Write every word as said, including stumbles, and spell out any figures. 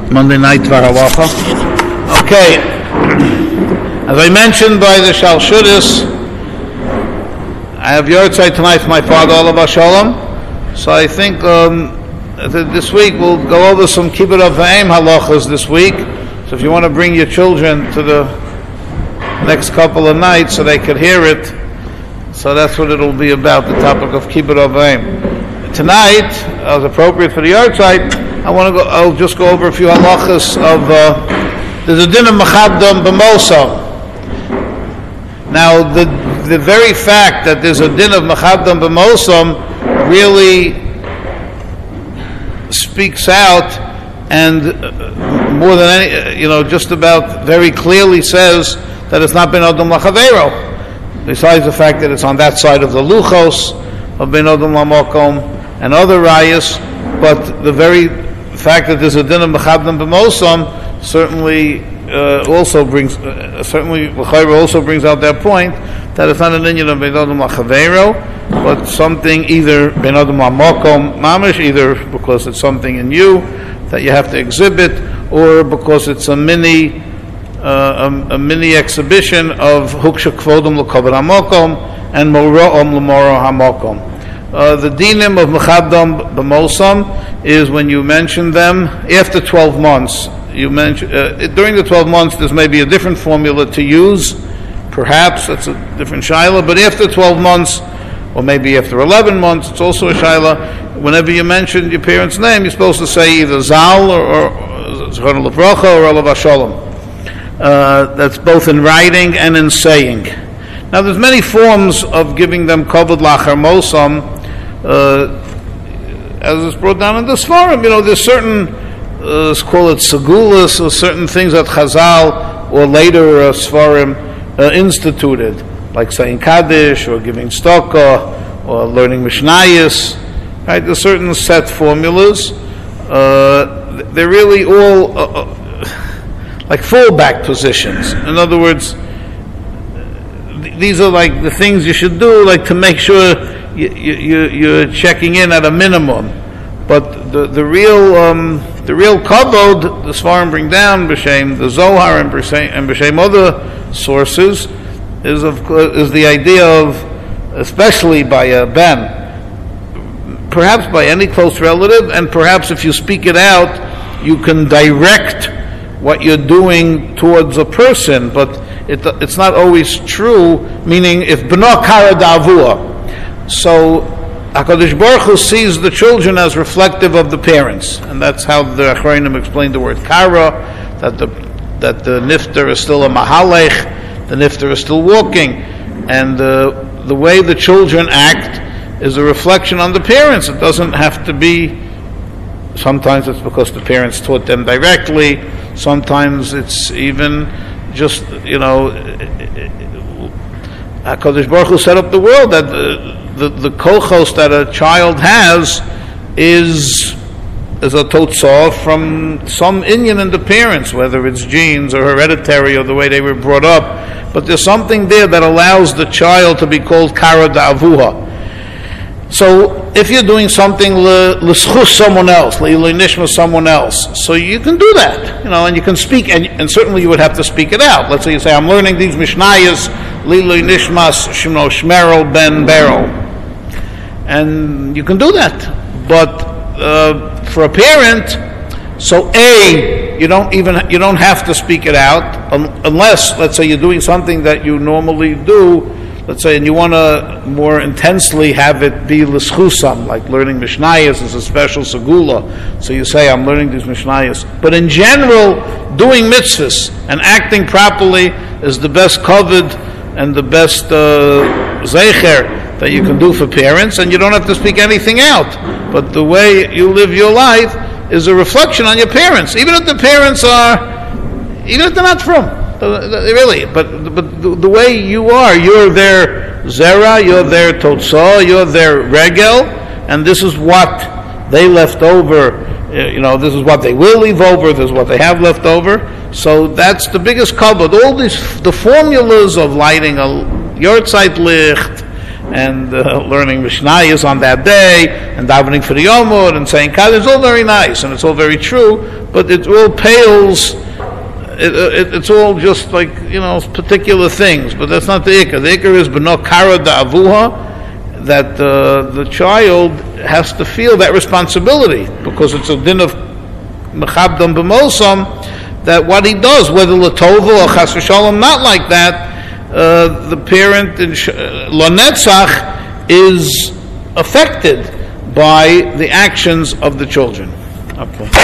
Monday night Varavacha. Okay, as I mentioned by the Shalshudis, I have Yortzeit tonight for my father, Olav Shalom. So I think um, this week we'll go over some Kibbut Avayim halachas this week. So if you want to bring your children to the next couple of nights so they could hear it, so that's what it'll be about, the topic of Kibbut Avayim. Tonight, as appropriate for the Yortzeit, I want to go. I'll just go over a few halachas of. Uh, there's a din of mechabdam b'mosam. Now, the the very fact that there's a din of mechabdam b'mosam really speaks out, and uh, more than any, you know, just about very clearly says that it's not ben adam lachavero. Besides the fact that it's on that side of the luchos of ben adam lamokom and other rayas, but the very fact that there's a din of mechabdam b'mosam certainly uh, also brings uh, certainly also brings out that point that it's not an inyan of ben adam lachavero, but something either ben adam lamokom mamish, either because it's something in you that you have to exhibit, or because it's a mini uh, a, a mini exhibition of huksha kvodom l'kavod hamokom and moro'om l'moro hamokom. Uh, the dinim of mechabdam b'mosam is when you mention them after twelve months. You mention uh, during the twelve months. There's maybe a different formula to use. Perhaps that's a different shaila. But after twelve months, or maybe after eleven months, it's also a shaila. Whenever you mention your parent's name, you're supposed to say either Zal or Zechron Levracha or Olav Shalom. Uh, that's both in writing and in saying. Now, there's many forms of giving them kavod lachar mosam. Uh, as it's brought down in the Sfarim, you know, there's certain, uh, let's call it segulas, or certain things that Chazal or later uh, Sfarim uh, instituted, like saying Kaddish or giving Stokah or learning Mishnayos. Right? There's certain set formulas. Uh, they're really all uh, uh, like fallback positions. In other words, th- these are like the things you should do, like to make sure You, you, you're checking in at a minimum, but the the real um, the real kavod the Sfarim bring down b'shem the Zohar and b'shem and b'shem other sources is of is the idea of, especially by a ben, perhaps by any close relative, and perhaps if you speak it out, you can direct what you're doing towards a person, but it it's not always true. Meaning, if b'no kara da'avua. So HaKadosh Baruch Hu sees the children as reflective of the parents, and that's how the Achrayim explained the word kara, that the that the nifter is still a mahalech, the nifter is still walking, and uh, the way the children act is a reflection on the parents. It doesn't have to be. Sometimes it's because the parents taught them directly. Sometimes it's even just, you know, HaKadosh Baruch Hu set up the world that uh, the the kochos that a child has is is a totzah from some inyan in the parents, whether it's genes or hereditary or the way they were brought up. But there's something there that allows the child to be called kara da'avuha. So if you're doing something l'schus someone else, l'ilui nishma someone else, so you can do that, you know, and you can speak, and, and certainly you would have to speak it out. Let's say you say, I'm learning these mishnayos, l'ilui nishmas shmo shmerel ben berel, and you can do that. But uh, for a parent, so A, you don't even you don't have to speak it out um, unless, let's say, you're doing something that you normally do. Let's say, and you want to more intensely have it be l'schusam, like learning mishnayos is a special segula. So you say, I'm learning these mishnayos. But in general, doing mitzvahs and acting properly is the best kavod and the best uh, zeicher that you can do for parents, and you don't have to speak anything out. But the way you live your life is a reflection on your parents, even if the parents are, even if they're not from. Really, but but the, the way you are, you're their zera, you're their totzah, you're their regel, and this is what they left over. You know, this is what they will leave over. This is what they have left over. So that's the biggest kavod. All these the formulas of lighting a yortzeit licht and uh, learning Mishnayos on that day, and davening for the Yomud, and saying Kaddish. It's all very nice, and it's all very true, but it all pales, it, it, it's all just like, you know, particular things, but that's not the Iker. The Iker is B'no Kara Da'avuha, that uh, the child has to feel that responsibility, because it's a din of Mechabdam B'mosam, that what he does, whether Latova or Chas v'Shalom, not like that, uh, the parent in Lanetzach is affected by the actions of the children. Okay.